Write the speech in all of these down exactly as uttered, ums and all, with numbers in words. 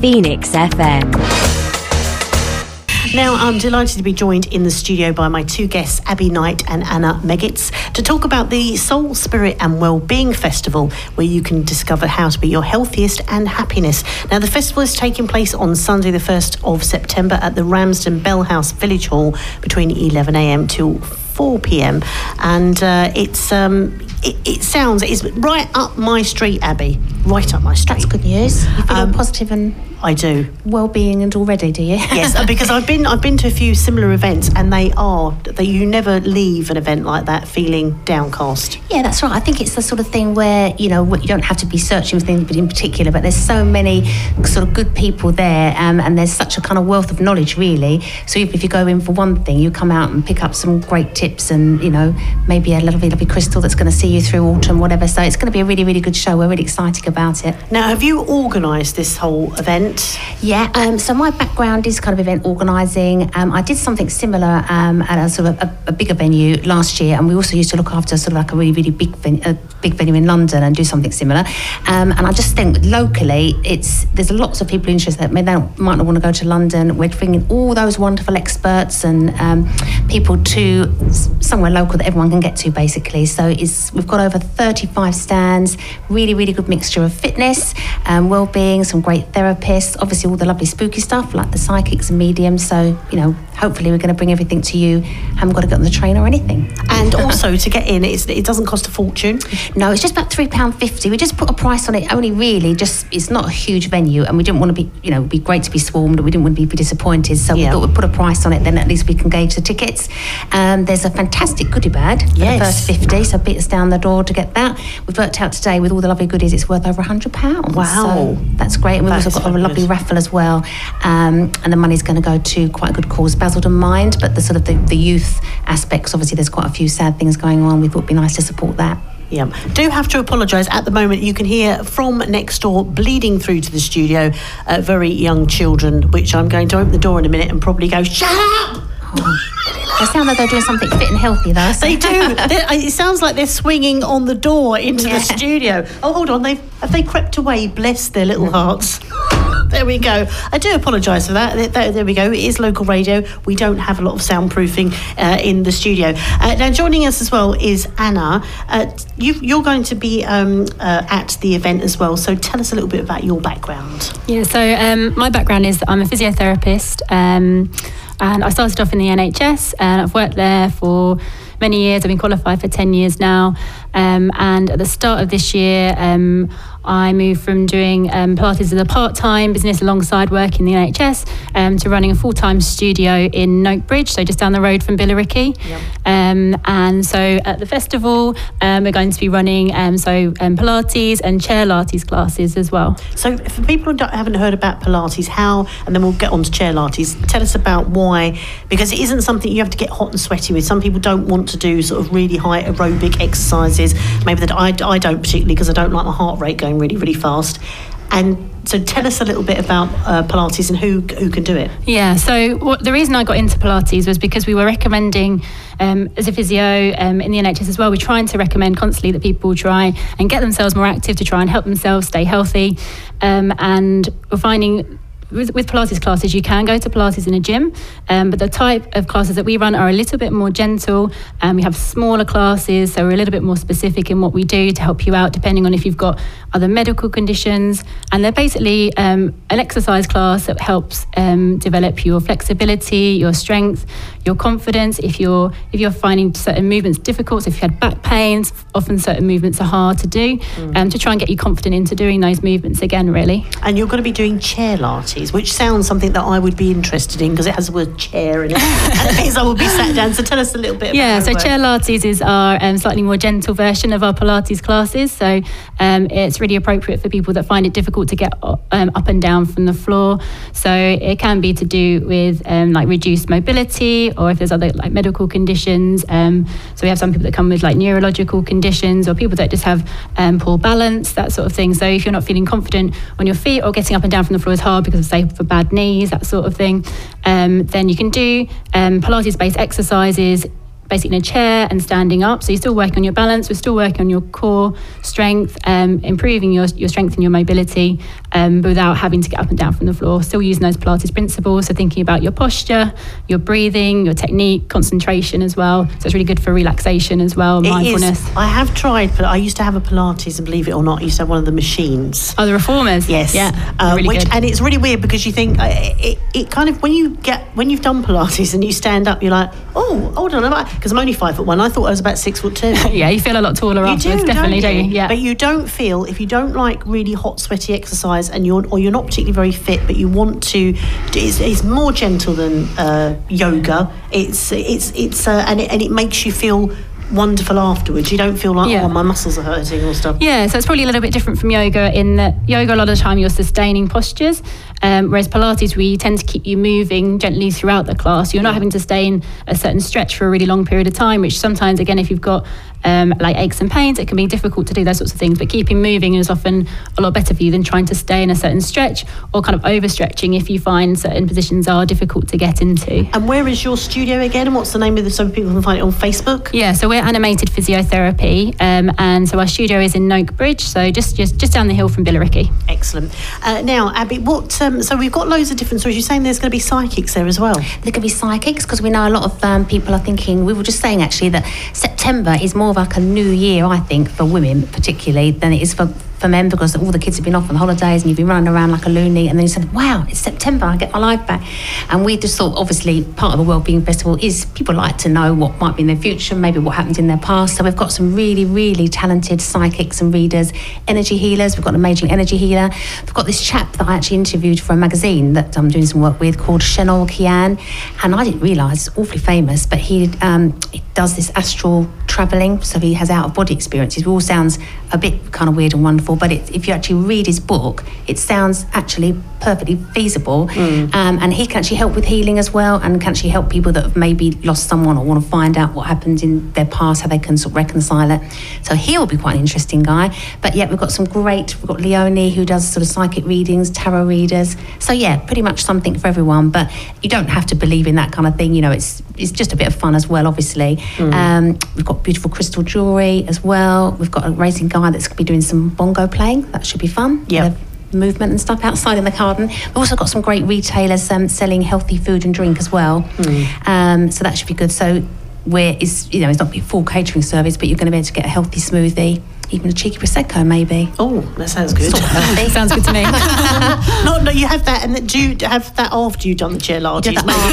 Phoenix F M. Now, I'm delighted to be joined in the studio by my two guests, Abby Knight and Anna Megitz, to talk about the Soul, Spirit and Wellbeing Festival, where you can discover how to be your healthiest and happiness. Now, the festival is taking place on Sunday, the first of September at the Ramsden Bell House Village Hall between eleven a.m. till four p.m. And uh, it's um, it, it sounds it's right up my street, Abby. Right up my street. That's good news. You feel Um, positive and I do. well-being and already, do you? Yes, because I've been I've been to a few similar events, and they are that you never leave an event like that feeling downcast. Yeah, that's right. I think it's the sort of thing where, you know, you don't have to be searching for anybody in particular, but there's so many sort of good people there, um, and there's such a kind of wealth of knowledge, really. So if, if you go in for one thing, you come out and pick up some great tips and, you know, maybe a lovely, lovely crystal that's going to see you through autumn, whatever. So it's going to be a really, really good show. We're really excited about it. Now, have you organised this whole event? Yeah, um, so my background is kind of event organising. Um, I did something similar um, at a sort of a, a bigger venue last year, and we also used to look after sort of like a really, really big ven- a big venue in London and do something similar. Um, and I just think locally, it's there's lots of people interested. I mean, they don't, might not want to go to London. We're bringing all those wonderful experts and um, people to somewhere local that everyone can get to, basically. So it's we've got over thirty-five stands, really, really good mixture of fitness, um, well-being, some great therapists, obviously all the lovely spooky stuff like the psychics and mediums. So, you know, hopefully we're going to bring everything to you. Haven't got to get on the train or anything. And also to get in, it's, it doesn't cost a fortune. No, it's just about three pounds fifty. We just put a price on it, only really just, it's not a huge venue, and we didn't want to be, you know, it'd be great to be swarmed, we didn't want to be disappointed, so Yeah. we thought we'd put a price on it, then at least we can gauge the tickets. Um, there's a fantastic goodie bag for Yes. the first fifty, so beat us down the door to get that. We've worked out today with all the lovely goodies, it's worth over one hundred pounds. Wow. So that's great, and we've That also is got a lovely fabulous. raffle as well, um, and the money's going to go to quite a good cause, Basildon Mind, but the sort of the, the youth aspects, obviously there's quite a few sad things going on, we thought it'd be nice to support that. Yeah. Do have to apologise. At the moment, you can hear from next door, bleeding through to the studio, uh, very young children, which I'm going to open the door in a minute and probably go, shut up! Oh. They sound like they're doing something fit and healthy, though. So. They do. They're- it sounds like they're swinging on the door into Yeah. the studio. Oh, hold on. They've, have they crept away? Bless their little hearts. There we go. I do apologise for that. There, there we go. It is local radio. We don't have a lot of soundproofing uh, in the studio. Uh, now, joining us as well is Anna. Uh, you, you're going to be um, uh, at the event as well. So tell us a little bit about your background. Yeah, so um, my background is I'm a physiotherapist, um, and I started off in the N H S, and I've worked there for many years. I've been qualified for ten years now, um, and at the start of this year, um, I moved from doing um, Pilates as a part-time business alongside work in the N H S um, to running a full-time studio in Oakbridge, so just down the road from Billericay. Yep. Um, and so at the festival, um, we're going to be running um, so um, Pilates and chair Lattes classes as well. So for people who don't, haven't heard about Pilates, how, and then we'll get on to chair Lattes, tell us about why, because it isn't something you have to get hot and sweaty with. Some people don't want to do sort of really high aerobic exercises, maybe that I, I don't particularly, because I don't like my heart rate going really, really fast. And so tell us a little bit about uh, Pilates and who who can do it. Yeah, so what, the reason I got into Pilates was because we were recommending, um, as a physio um, in the N H S as well, we're trying to recommend constantly that people try and get themselves more active to try and help themselves stay healthy. Um, and we're finding with, with Pilates classes, you can go to Pilates in a gym, um, but the type of classes that we run are a little bit more gentle, and we have smaller classes, so we're a little bit more specific in what we do to help you out, depending on if you've got other medical conditions. And they're basically um, an exercise class that helps um, develop your flexibility, your strength, your confidence. If you're if you're finding certain movements difficult, so if you had back pains, often certain movements are hard to do, mm. um, to try and get you confident into doing those movements again, really. And you're going to be doing chair Lattes, which sounds something that I would be interested in because it has the word chair in it. And it means I will be sat down. So tell us a little bit about Yeah, how so it works. chair Lattes is our um, slightly more gentle version of our Pilates classes. So um, it's really appropriate for people that find it difficult to get um, up and down from the floor. So it can be to do with um, like reduced mobility, or if there's other like medical conditions. Um, so we have some people that come with like neurological conditions, or people that just have um, poor balance, that sort of thing. So if you're not feeling confident on your feet, or getting up and down from the floor is hard because of, say, for bad knees, that sort of thing, um, then you can do um, Pilates-based exercises basically in a chair and standing up. So you're still working on your balance, we're still working on your core strength, um, improving your, your strength and your mobility, um, but without having to get up and down from the floor. Still using those Pilates principles, so thinking about your posture, your breathing, your technique, concentration as well. So it's really good for relaxation as well, it mindfulness. Is. I have tried, but I used to have a Pilates, and believe it or not, I used to have one of the machines. Oh, the reformers? Yes. Yeah, uh, really which, good. And it's really weird because you think, uh, it, it kind of, when you get, when you've done Pilates and you stand up, you're like, oh, hold on, because I'm only five foot one. I thought I was about six foot two. Yeah, you feel a lot taller you afterwards, do, definitely, don't you? don't you? Yeah. But you don't feel, if you don't like really hot, sweaty exercise, and you're or you're not particularly very fit, but you want to, it's, it's more gentle than uh, yoga. It's it's it's uh, and it, and it makes you feel wonderful afterwards. You don't feel like, yeah. oh, my muscles are hurting or stuff. Yeah, so it's probably a little bit different from yoga in that yoga, a lot of the time you're sustaining postures, um, whereas Pilates, we tend to keep you moving gently throughout the class. You're not having to stay in a certain stretch for a really long period of time, which sometimes, again, if you've got um, like aches and pains, it can be difficult to do those sorts of things. But keeping moving is often a lot better for you than trying to stay in a certain stretch or kind of overstretching if you find certain positions are difficult to get into. And where is your studio again? And what's the name of the, so people can find it on Facebook? Yeah, so we're Animated Physiotherapy, um, and so our studio is in Noak Bridge, so just just, just down the hill from Billericay. Excellent. Uh, now, Abby, what? Um, so we've got loads of different stories. You're saying there's going to be psychics there as well? There could be psychics, because we know a lot of um, people are thinking, we were just saying actually that September is more of like a new year, I think, for women particularly, than it is for for men, because all the kids have been off on holidays and you've been running around like a loony, and then you said, wow, it's September, I get my life back. And we just thought, obviously, part of the Wellbeing Festival is people like to know what might be in their future, maybe what happened in their past. So we've got some really, really talented psychics and readers, energy healers. We've got an amazing energy healer. We've got this chap that I actually interviewed for a magazine that I'm doing some work with called Shenol Kian, and I didn't realise, awfully famous, but he, um, he does this astral travelling, so he has out-of-body experiences. It all sounds a bit kind of weird and wonderful, but it, if you actually read his book, it sounds actually perfectly feasible. Mm. Um, and he can actually help with healing as well, and can actually help people that have maybe lost someone or want to find out what happened in their past, how they can sort of reconcile it. So he'll be quite an interesting guy. But yeah, we've got some great, we've got Leonie, who does sort of psychic readings, tarot readers. So yeah, pretty much something for everyone, but you don't have to believe in that kind of thing. You know, it's it's just a bit of fun as well, obviously. Mm. Um, we've got beautiful crystal jewellery as well. We've got a racing guy that's going to be doing some bongo playing. That should be fun. Yeah. Movement and stuff outside in the garden. We've also got some great retailers um, selling healthy food and drink as well. Mm. Um, so that should be good. So where is, you know, it's not a full catering service, but you're going to be able to get a healthy smoothie, even a cheeky prosecco maybe. Oh, that sounds good. Sort of sounds good to me. no, no, you have that, and that, do you have that after you've done the chair Pilates?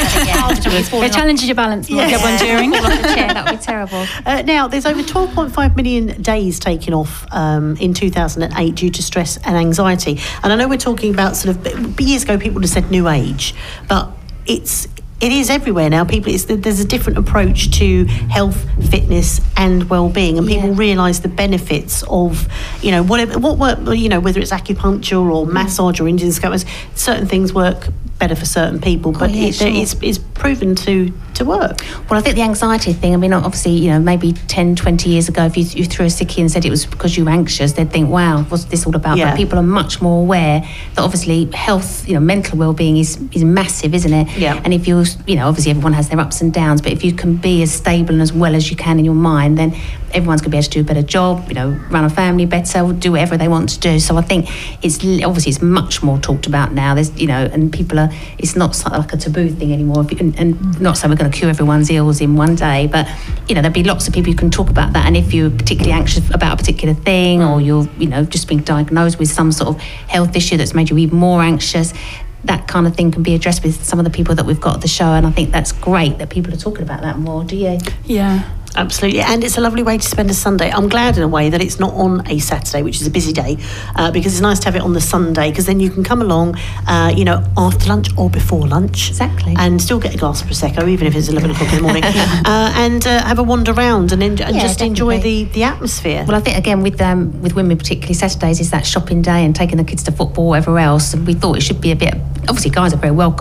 It challenges your balance. Yeah. Get one during. Fall off the chair, that would be terrible. Uh, now, there's over twelve point five million days taken off um, in two thousand eight due to stress and anxiety. And I know we're talking about sort of, years ago people would have said new age, but it's it is everywhere now. People, it's, there's a different approach to health, fitness, and well-being, and people yeah. realise the benefits of, you know, whatever, what work, you know, whether it's acupuncture or massage or Indian scopes. Certain things work better for certain people, but oh, yeah, it, sure. it's, it's proven to to work. Well, I think the anxiety thing, I mean, obviously, you know, maybe ten, twenty years ago, if you, you threw a sickie and said it was because you were anxious, they'd think, wow, what's this all about? Yeah. But people are much more aware that obviously health, you know, mental well-being is, is massive, isn't it? Yeah. And if you, you know, obviously everyone has their ups and downs, but if you can be as stable and as well as you can in your mind, then everyone's going to be able to do a better job, you know, run a family better, do whatever they want to do. So I think it's obviously it's much more talked about now. There's, you know, and people are, it's not like a taboo thing anymore. And, and not so we're going to cure everyone's ills in one day, but, you know, there'll be lots of people who can talk about that. And if you're particularly anxious about a particular thing, or you're, you know, just being diagnosed with some sort of health issue that's made you even more anxious, that kind of thing can be addressed with some of the people that we've got at the show. And I think that's great that people are talking about that more. Do you? Yeah. Absolutely, and it's a lovely way to spend a Sunday. I'm glad in a way that it's not on a Saturday, which is a busy day, uh, because it's nice to have it on the Sunday, because then you can come along, uh, you know, after lunch or before lunch. Exactly. And still get a glass of Prosecco, even if it's eleven o'clock in the morning, uh, and uh, have a wander around and, en- and yeah, just definitely. enjoy the, the atmosphere. Well, I think, again, with um, with women, particularly Saturdays, is that shopping day and taking the kids to football, whatever else. And we thought it should be a bit, obviously guys are very welcome,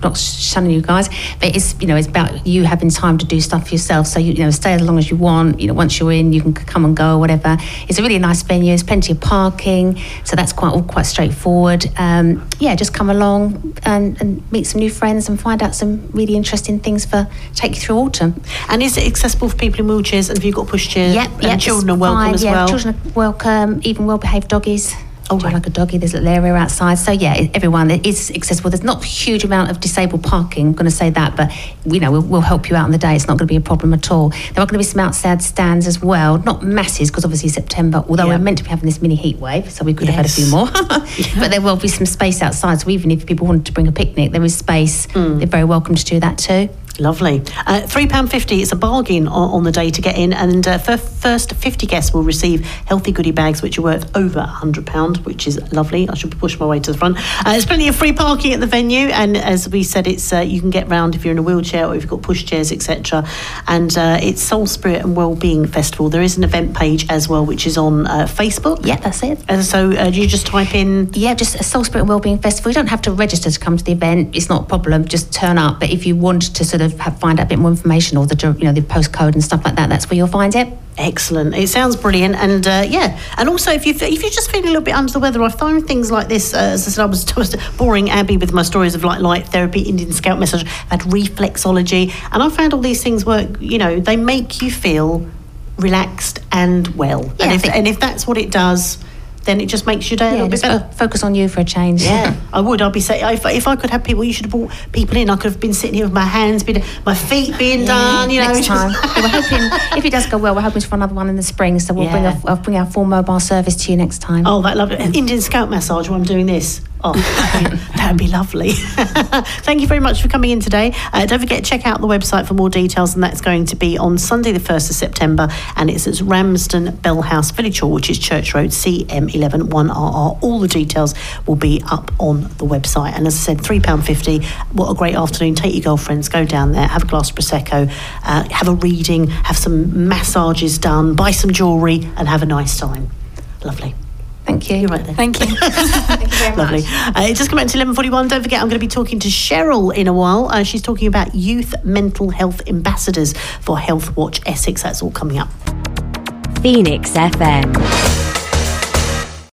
not shunning you guys, but it's, you know, it's about you having time to do stuff for yourself. So, you, you know, stay as long as you want. You know, once you're in, you can come and go or whatever. It's a really nice venue. There's plenty of parking, so that's quite all quite straightforward. Um, yeah, just come along and, and meet some new friends and find out some really interesting things for take you through autumn. And is it accessible for people in wheelchairs? And have you got pushchairs? Yep, and yep, children are welcome fine, as yeah, well. Children are welcome, even well-behaved doggies. Oh, Do right. like a doggy, there's a little area outside. So yeah, everyone, it is accessible. There's not a huge amount of disabled parking, I'm going to say that, but you know, we'll, we'll help you out on the day. It's not going to be a problem at all. There are going to be some outside stands as well, not masses, because obviously September, although Yeah. we're meant to be having this mini heat wave, so we could Yes. have had a few more. But there will be some space outside, so even if people wanted to bring a picnic, there is space. Mm. They're very welcome to do that too. Lovely. Uh, three pounds fifty, it's a bargain on, on the day to get in, and uh, for first fifty guests will receive healthy goodie bags which are worth over one hundred pounds, which is lovely. I should push my way to the front. Uh, there's plenty of free parking at the venue, and as we said, it's uh, you can get round if you're in a wheelchair or if you've got pushchairs, et cetera. And uh, it's Soul Spirit and Wellbeing Festival. There is an event page as well, which is on uh, Facebook. Yeah, that's it. And so uh, do you just type in... Yeah, just a Soul Spirit and Wellbeing Festival. You don't have to register to come to the event. It's not a problem. Just turn up. But if you want to sort of have, find out a bit more information or the you know the postcode and stuff like that, that's where you'll find it. Excellent. It sounds brilliant, and uh, yeah. And also, if you if you're just feeling a little bit under the weather, I find things like this. Uh, as I said, I was just boring Abby with my stories of like light therapy, Indian Scout massage. I've had reflexology, and I found all these things work. You know, they make you feel relaxed and well. Yeah, and I if think- and if that's what it does, then it just makes your day a Yeah, little bit just better. fo- focus on you for a change. Yeah, I would. I'd be saying if, if I could have people, you should have brought people in. I could have been sitting here with my hands, been, my feet being Yeah, done. You know, next just- time. Yeah, we're hoping if it does go well, we're hoping for another one in the spring. So we'll bring Yeah. a, I'll bring our full mobile service to you next time. Oh, that lovely Indian Scout massage while I'm doing this. Oh, that'd be lovely. Thank you very much for coming in today. Uh, don't forget to check out the website for more details, and that's going to be on Sunday the first of September, and it's at Ramsden Bell House Village Hall, which is Church Road, C M eleven one R R. All the details will be up on the website. And as I said, three pounds fifty. What a great afternoon. Take your girlfriends, go down there, have a glass of Prosecco, uh, have a reading, have some massages done, buy some jewellery, and have a nice time. Lovely. Thank you. You're right there. Thank you. Thank you very much. Lovely. Uh, it just come out to eleven forty-one. Don't forget, I'm going to be talking to Cheryl in a while. Uh, she's talking about youth mental health ambassadors for Health Watch Essex. That's all coming up. Phoenix F M.